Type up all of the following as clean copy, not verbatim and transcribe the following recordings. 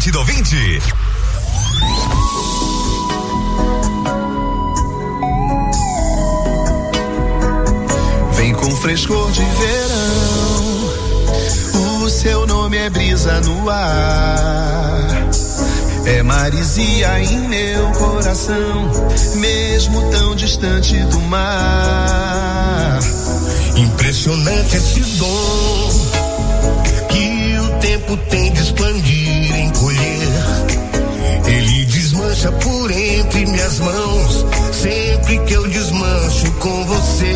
Noite do Ouvinte. Vem com frescor de verão, o seu nome é brisa no ar. É maresia em meu coração, mesmo tão distante do mar. Impressionante esse dom que o tempo tem de expandir, encolher. Ele desmancha por entre minhas mãos, sempre que eu desmancho com você.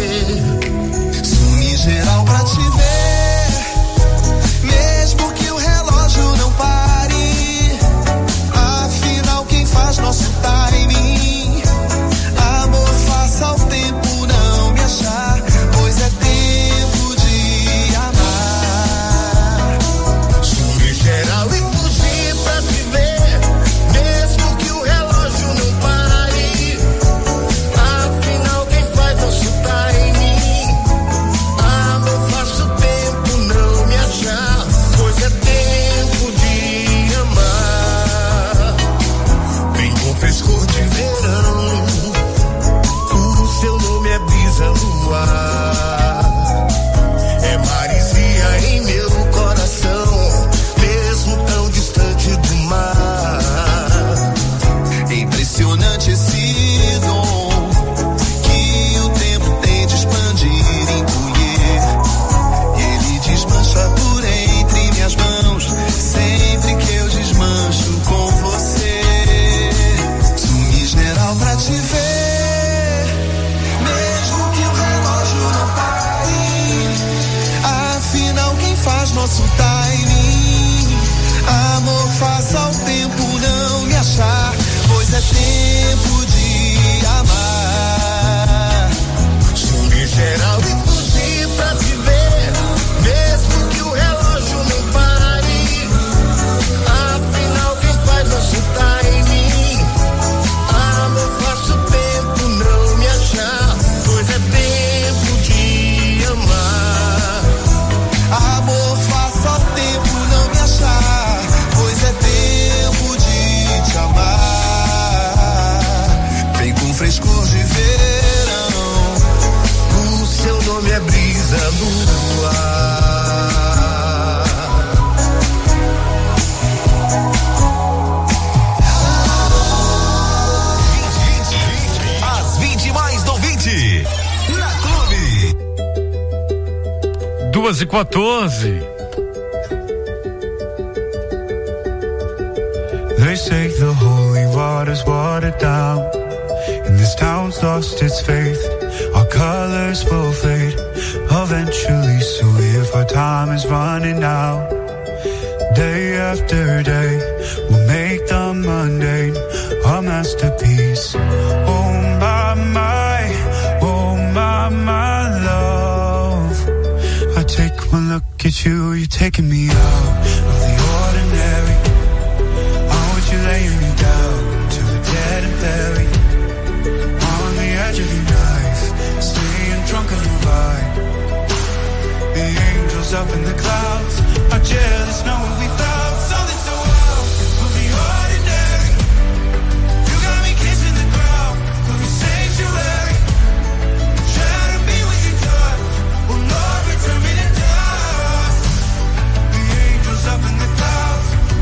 Sumi geral pra te ver, mesmo que o relógio não pare. Afinal, quem faz nosso timing? Amor, faça o tempo não me achar, pois é tempo de amar. Sumi geral e fugir pra te ver, mesmo que o relógio não pare. Afinal, quem faz nosso timing? Amor, faça o tempo não me achar, pois é tempo de amar. Vem com frescor de verão, o seu nome é brisa no ar. É maresia em meu coração, mesmo tão distante do mar. É impressionante esse dom que o tempo tem de expandir, encolher. Ele desmancha por entre minhas mãos, sempre que eu desmancho com você. Sumi geral pra te ver, mesmo que o relógio não pare. Afinal, quem faz nosso timing? Amor, faça o tempo não me achar, pois é tempo de amar. Sumi geral e fugir pra te ver, mesmo que o relógio não pare. Afinal, quem faz nosso timing? Amor, faça o tempo não me achar, pois é tempo de amar. Amor, faça o tempo não me achar, pois é tempo de te amar. Vem com frescor de verão, O seu nome é brisa no ar. As 20 mais do Ouvinte. Na Clube. 2h14. They say the holy water's watered down, and this town's lost its faith. Our colors will fade eventually, so if our time is running out, day after day, we'll make the mundane a masterpiece. Oh my, love. I take one look at you, you're taking me out of the ordinary. You laying me down to the dead and buried on the edge of your knife, staying drunk on your vibe. The angels up in the clouds are jealous knowing we found something so wild. We'll be ordinary. You got me kissing the ground, we'll be sanctuary. Try to be with your touch, oh Lord, return me to dust. The angels up in the clouds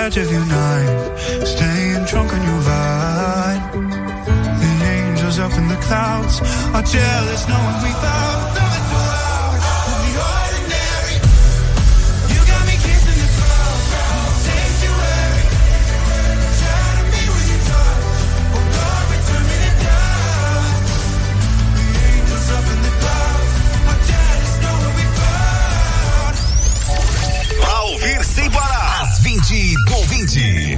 edge of your night, staying drunk on your vibe. The angels up in the clouds are jealous knowing we found something so loud of the ordinary. You got me kissing the clouds, sanctuary. Shatter me with your touch, oh Lord, return me to dust. The angels up in the clouds are jealous knowing we found. Pra ouvir sem parar, às 20 do 20.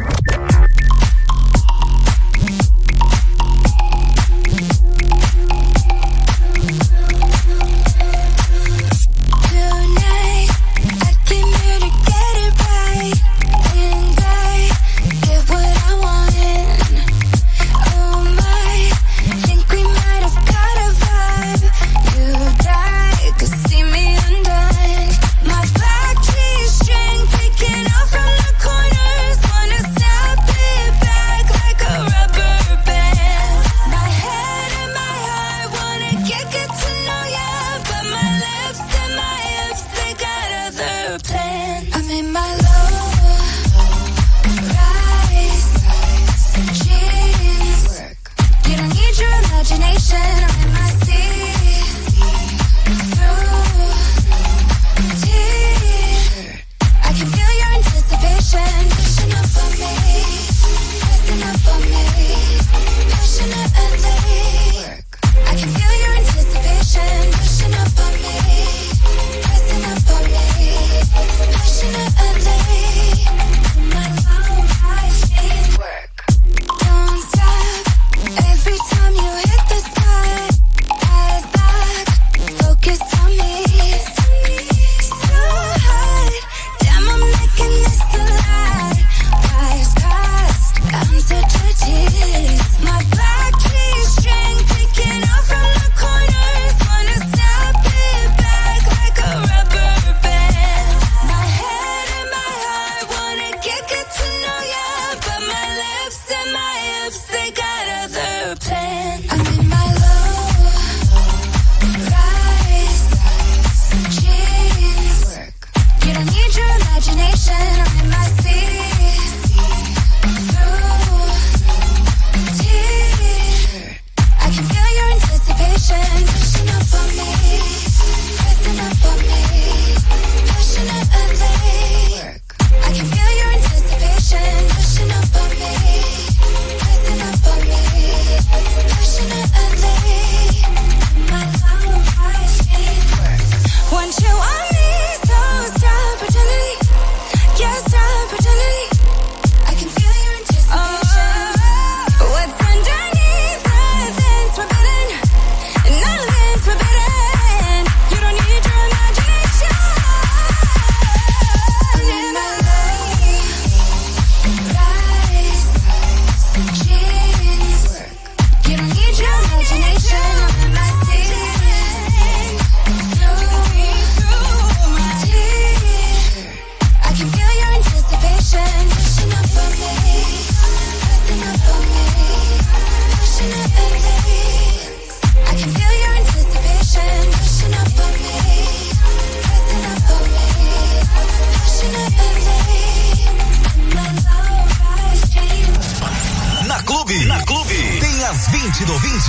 às 20 do 20.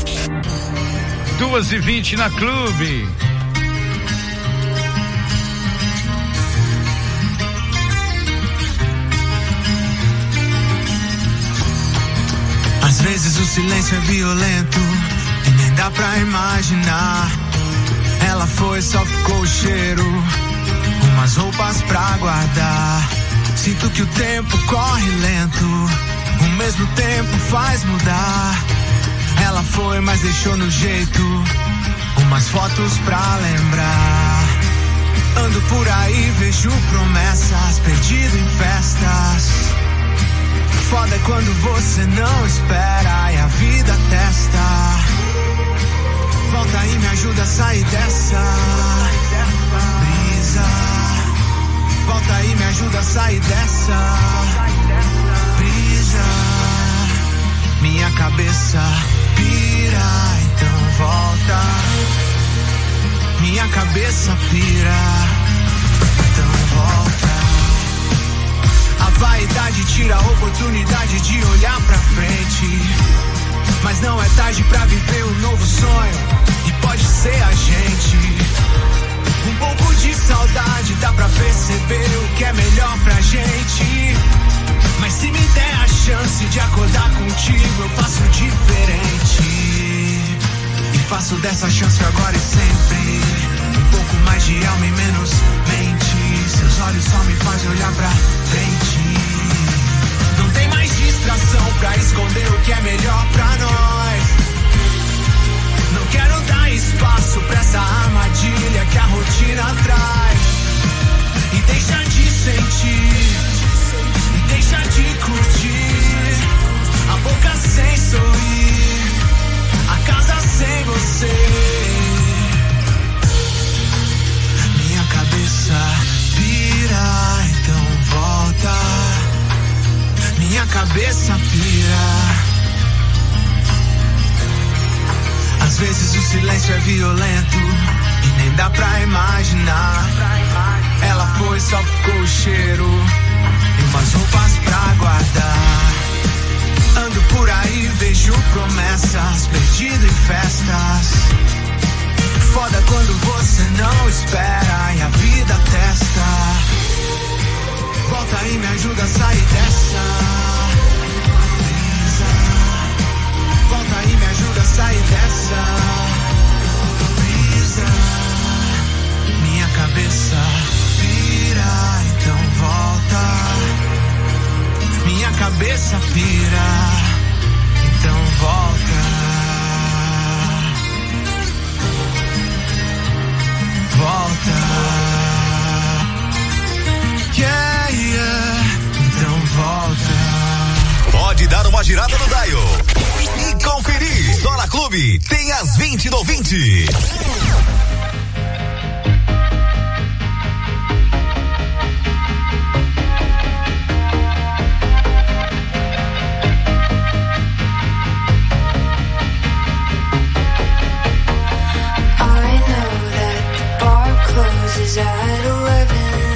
2h20 na Clube. Às vezes o silêncio é violento e nem dá pra imaginar. Ela foi, só ficou o cheiro, umas roupas pra guardar. Sinto que o tempo corre lento, o mesmo tempo faz mudar. Ela foi, mas deixou no jeito, umas fotos pra lembrar. Ando por aí, vejo promessas, perdido em festas. Foda é quando você não espera e a vida testa. Volta e me ajuda a sair dessa brisa. Volta e me ajuda a sair dessa brisa. Minha cabeça pira, então volta. Minha cabeça pira, então volta. Vaidade tira a oportunidade de olhar pra frente. Mas não é tarde pra viver um novo sonho, e pode ser a gente. Um pouco de saudade dá pra perceber o que é melhor pra gente. Mas se me der a chance de acordar contigo, eu faço diferente. E faço dessa chance agora e sempre. Um pouco mais de alma e menos mente. Seus olhos só me fazem olhar pra frente. Não tem mais distração pra esconder o que é melhor pra nós. Não quero dar espaço pra essa armadilha que a rotina traz. E deixa de sentir, e deixa de curtir. A boca sem sorrir, a casa sem você. Minha cabeça pira, então volta. Minha cabeça pira. Às vezes o silêncio é violento e nem dá pra imaginar. Ela foi, só ficou o cheiro e umas roupas pra guardar. Ando por aí, vejo promessas, perdido em festas. Foda quando você não espera e a vida testa. Volta e me ajuda a sair dessa brisa. Volta e me ajuda a sair dessa brisa. Minha cabeça pira, então volta. Minha cabeça pira, então volta. Volta. Yeah, yeah, então volta. Pode dar uma girada no dial e conferir. Só na Clube tem as 20 no 20. At 11,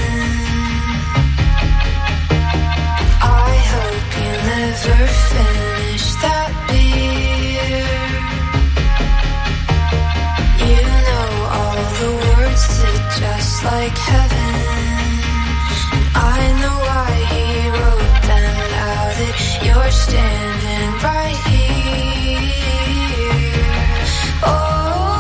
I hope you never finish that beer. You know all the words to Just Like Heaven, and I know why he wrote them. Now that you're standing right here. Oh,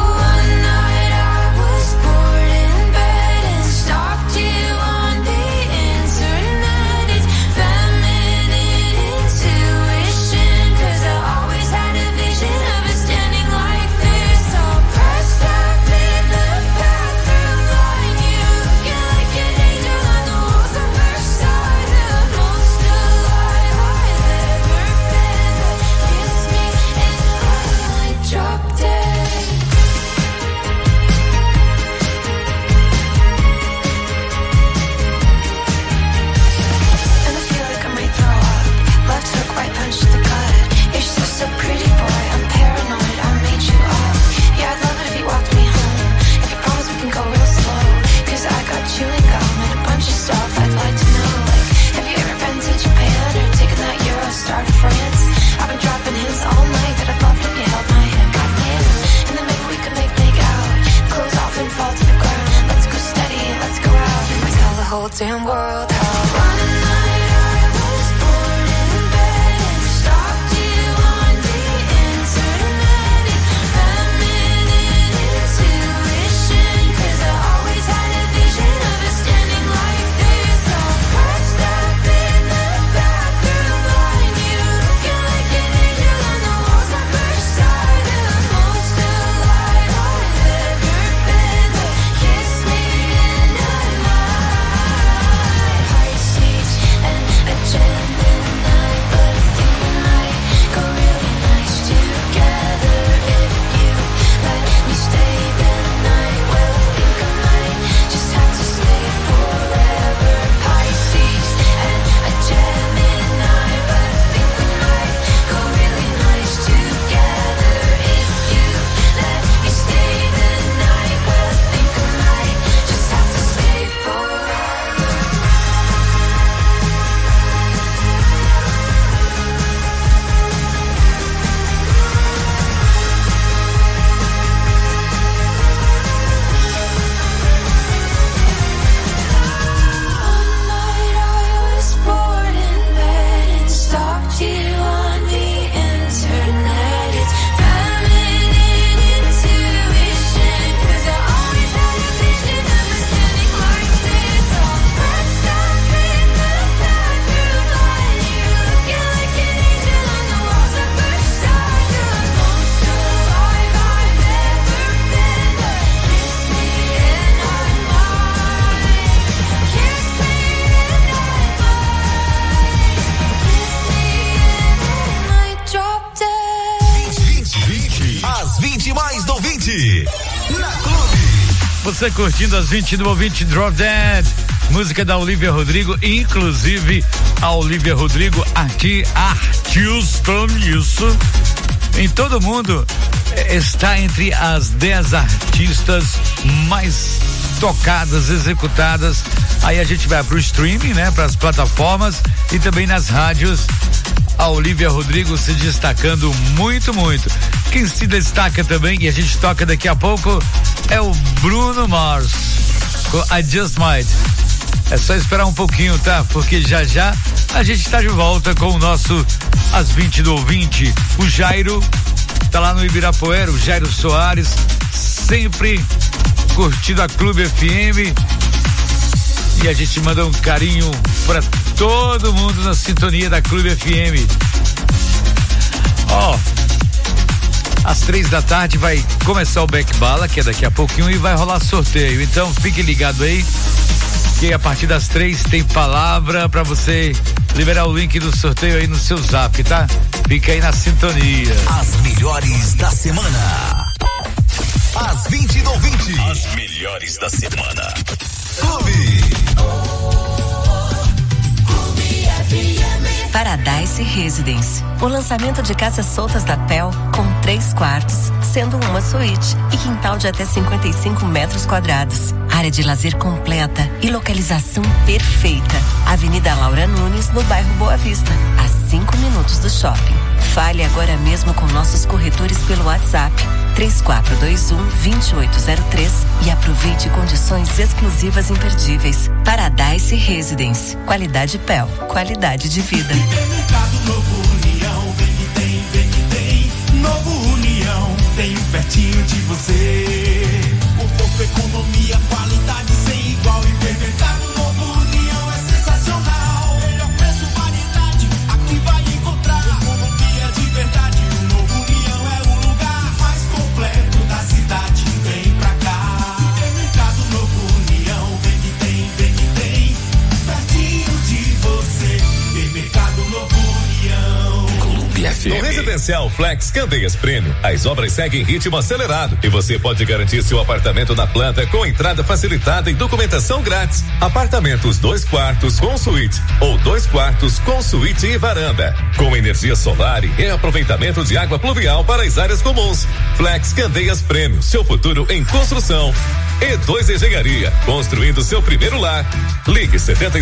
damn world how one night I was born in bed and stalked you on the internet. It's feminine intuition, 'cause I always had a vision of us standing like this, all pressed up in the bathroom line. You looking like an angel on the walls at first sight, the most alive I've ever been. But kiss me and I might. você curtindo as 20 do ouvinte Drop Dead, música da Olivia Rodrigo, inclusive a Olivia Rodrigo aqui, artista isso, em todo mundo, está entre as 10 artistas mais tocadas, executadas. Aí a gente vai pro streaming, né? Para as plataformas e também nas rádios. A Olivia Rodrigo se destacando muito, muito. Quem se destaca também, e a gente toca daqui a pouco, é o Bruno Mars, com I Just Might. É só esperar um pouquinho, tá? Porque já já a gente tá de volta com o nosso As 20 do Ouvinte. O Jairo tá lá no Ibirapuera, o Jairo Soares, sempre curtindo a Clube FM. E a gente manda um carinho pra todo mundo na sintonia da Clube FM. Às 3h vai começar o Back Bala, que é daqui a pouquinho, e vai rolar sorteio. Então fique ligado aí, que a partir das 3 tem palavra pra você liberar o link do sorteio aí no seu zap, tá? Fica aí na sintonia. As melhores da semana. As 20 do ouvinte. As melhores da semana. Clube. Paradise Residence. O lançamento de casas soltas da PEL com 3 quartos, sendo uma suíte e quintal de até 55 metros quadrados. Área de lazer completa e localização perfeita. Avenida Laura Nunes, no bairro Boa Vista, a 5 minutos do shopping. Fale agora mesmo com nossos corretores pelo WhatsApp 3421-2803 e aproveite condições exclusivas imperdíveis. Paradise Residence. Qualidade PEL. Qualidade de vida. Mercado Novo União, vem que tem. Novo União, tem pertinho de você. Conforto, economia, qualidade sem igual. Hipermercado Novo União é sensacional. Melhor preço, variedade, aqui vai encontrar. Economia de verdade, o Novo União é o lugar mais completo da cidade. Vem pra cá. Hipermercado Novo União, vem que tem. Pertinho de você. Hipermercado Novo União. Clube FM. No Residencial Flex Candeias Prêmio, as obras seguem em ritmo acelerado e você pode garantir seu apartamento na planta com entrada facilitada e documentação grátis. Apartamentos 2 quartos com suíte ou 2 quartos com suíte e varanda, com energia solar e reaproveitamento de água pluvial para as áreas comuns. Flex Candeias Prêmio, seu futuro em construção. E2 Engenharia, construindo seu primeiro lar. Ligue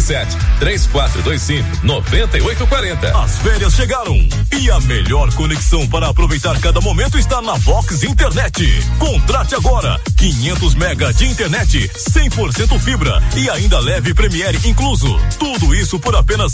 77-3425-9840. As férias chegaram e a melhor conexão para aproveitar cada momento está na Vox Internet. Contrate agora 500 mega de internet, 100% fibra e ainda leve Premiere incluso. Tudo isso por apenas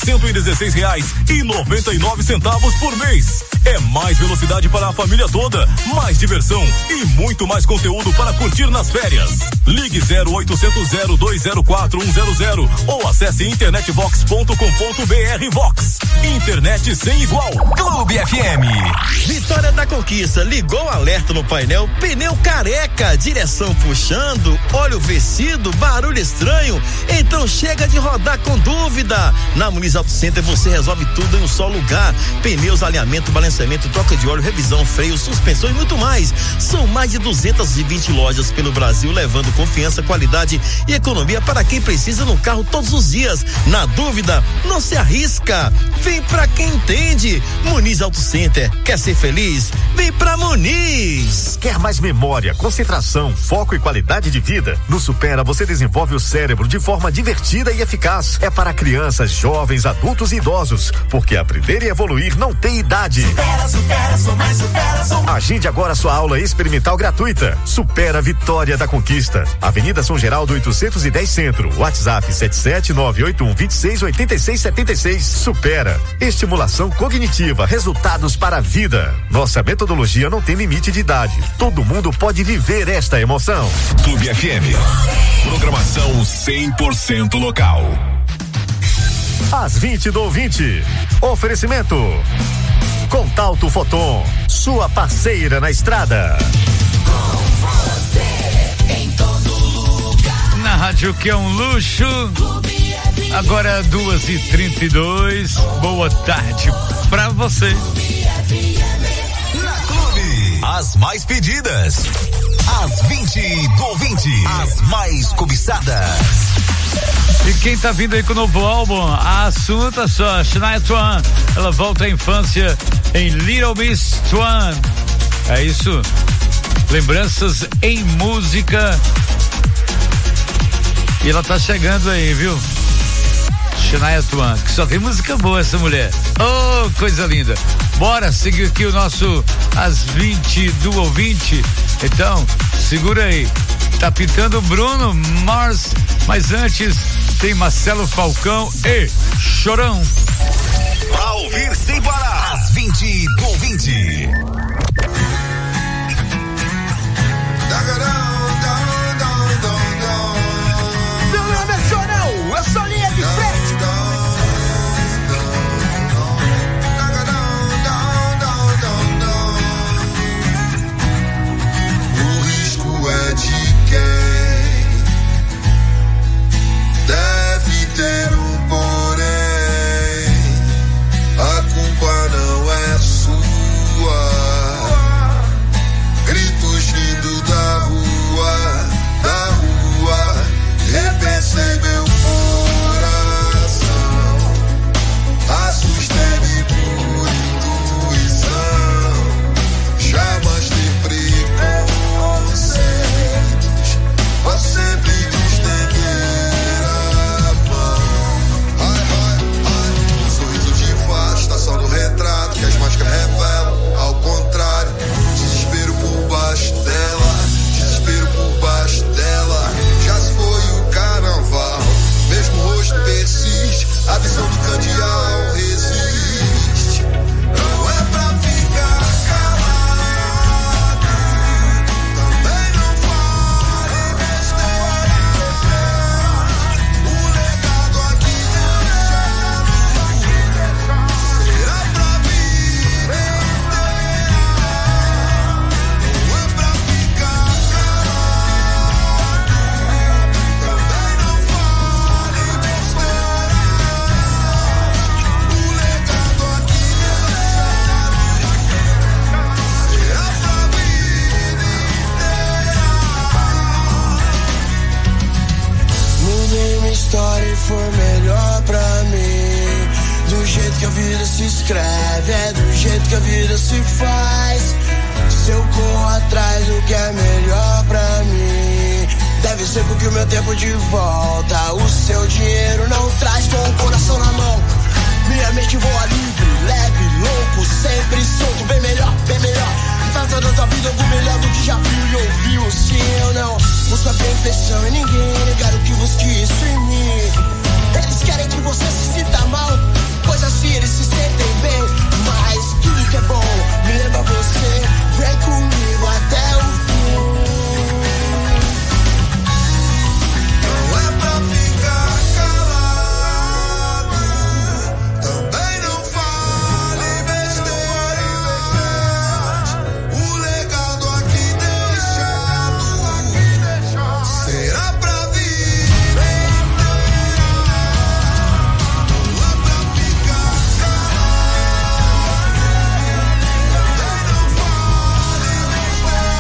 R$116,99 por mês. É mais velocidade para a família toda, mais diversão e muito mais conteúdo para curtir nas férias. Ligue 0800 0204 100 ou acesse internetvox.com.br. Vox, internet sem igual. Clube FM. Vitória da Conquista, ligou o alerta no painel, pneu careca, direção puxando, óleo vencido, barulho estranho, então chega de rodar com dúvida. Na Muniz Auto Center você resolve tudo em um só lugar: pneus, alinhamento, balanceamento, troca de óleo, revisão, freio, suspensão e muito mais. São mais de 220 lojas pelo Brasil, levando confiança, qualidade e economia para quem precisa no carro todos os dias. Na dúvida, não se arrisca, vem pra quem entende. Muniz Auto Center, quer ser feliz? Vem pra Muniz. Quer mais memória, concentração, foco e qualidade de vida? No Supera você desenvolve o cérebro de forma divertida e eficaz. É para crianças, jovens, adultos e idosos, porque aprender e evoluir não tem idade. Supera, sou mais supera, sou. Agende agora sua aula experimental gratuita. Supera Vitória da Conquista. Avenida São Geraldo 810 Centro. WhatsApp 77981268676. Supera. Estimulação cognitiva. Resultados para a vida. Nossa metodologia não tem limite de idade. Todo mundo pode viver esta emoção. Clube FM. Programação 100% local. Às 20 do ouvinte. Oferecimento. Contalto Foton. Sua parceira na estrada. Na rádio que é um luxo. Agora 2h32. Boa tarde pra você. Na Clube, as mais pedidas. As 20 do ouvinte. As mais cobiçadas. E quem tá vindo aí com o novo álbum, a Assunta só, Shania Twain, ela volta à infância em Little Miss Twain. É isso, lembranças em música. E ela tá chegando aí, viu? Shania Twain, que só tem música boa essa mulher. Oh, coisa linda. Bora seguir aqui o nosso As 20 do ouvinte. Então, segura aí. Tá pintando Bruno Mars, mas antes tem Marcelo Falcão e Chorão. Pra ouvir sem parar, As 20 do ouvinte. Meu nome é Chorão, eu sou linha de frente. O risco é de quem deve ter um porém. A culpa não é sua. Gritos vindo da rua, repensei meu coração. Assustei-me por intuição. Jamais ter preconceitos. Vou sempre estender a mão. Ai, ai, ai. Um sorriso de fato está só no retrato que as máscaras revelam. Ao contrário, desespero por baixo dela. Desespero por baixo dela. Já se foi o carnaval. Mesmo o rosto persiste. A visão do candeal resiste. Não é pra ficar calado. Também não fale besteira. O legado aqui deixado será pra vida inteira. Não é pra ficar calado. Também não fale besteira. O legado aqui deixado será pra vida inteira. Mudei minha história e foi melhor pra mim. Do jeito que a vida se escreve, é do jeito que a vida se faz. Se eu corro atrás do que é melhor pra mim, deve ser porque o meu tempo de volta o seu dinheiro não traz. Com o coração na mão, minha mente voa livre, leve, louco, sempre solto. Bem melhor, bem melhor. Fazendo da vida algo melhor do que já viu e ouviu. Se eu não busco a perfeição em ninguém, negaram que busque isso em mim. Eles querem que você se sinta mal, pois assim eles se sentem bem. Mas tudo que é bom me lembra você. Vem comigo até o fim. Não é pra ficar calado. Também não fale besteiras. O legado aqui deixado será pra vida inteira. Não é pra ficar calado. Também não fale besteiras.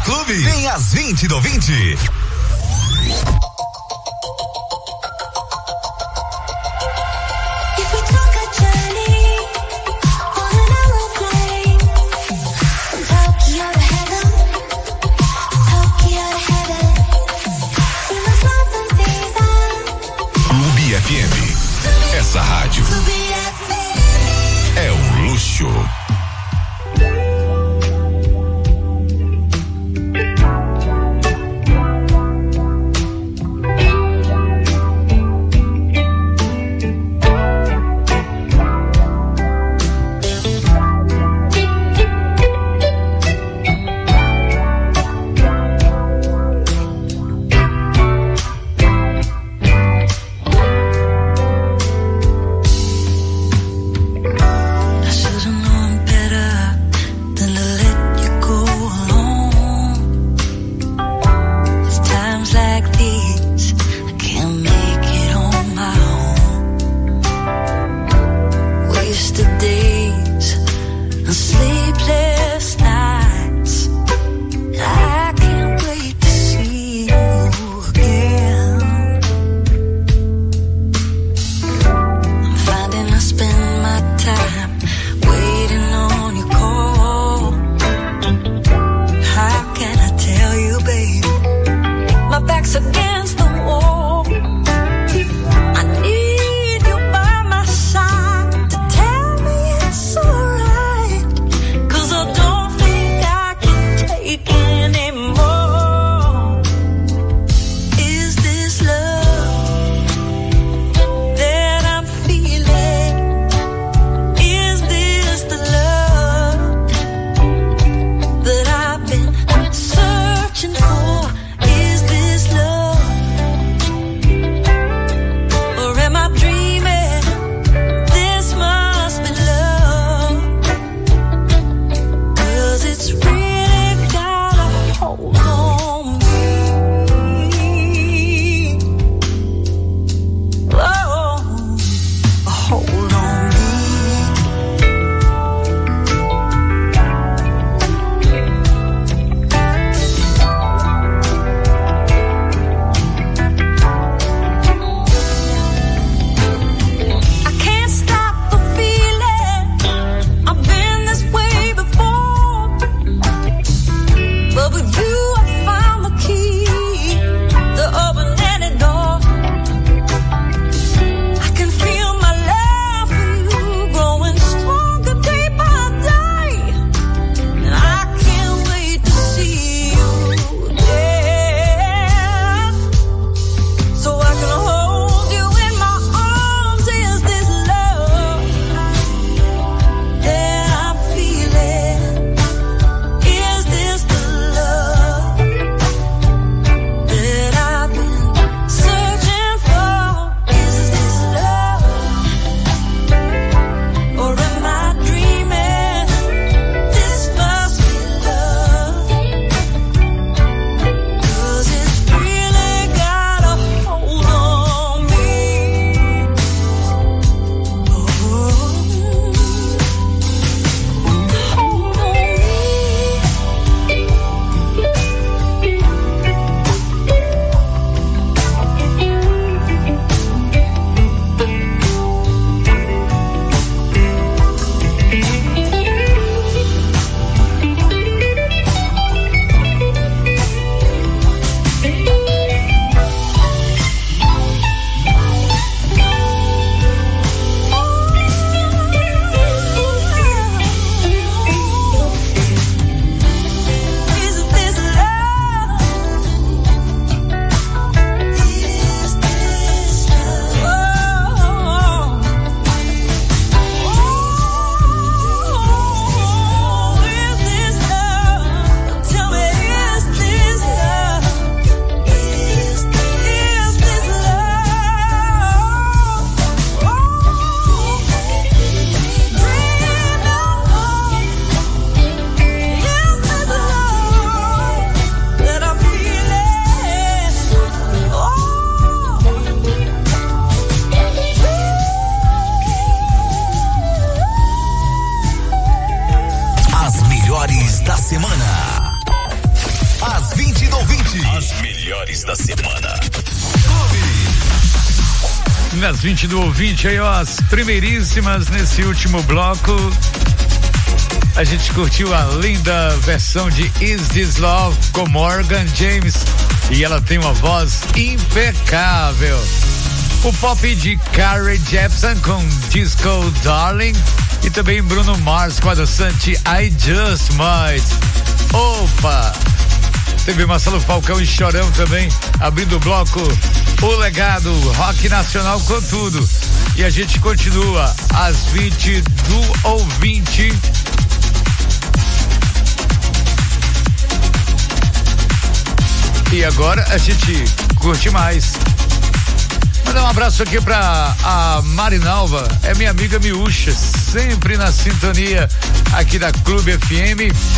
Clube tem as 20 do 20. Clube FM. Essa rádio é um luxo. melhores da semana. Nas 20 do ouvinte aí, ó, as primeiríssimas nesse último bloco. A gente curtiu a linda versão de Is This Love com Morgan James e ela tem uma voz impecável. O pop de Carrie Jepsen com Disco Darling e também Bruno Mars com a dançante I Just Might. Opa! Teve Marcelo Falcão e Chorão também, abrindo o bloco O Legado, rock nacional com tudo. E a gente continua às 20 do ouvinte. E agora a gente curte mais. Mandar um abraço aqui pra a Marinalva, é minha amiga miúcha, sempre na sintonia aqui da Clube FM.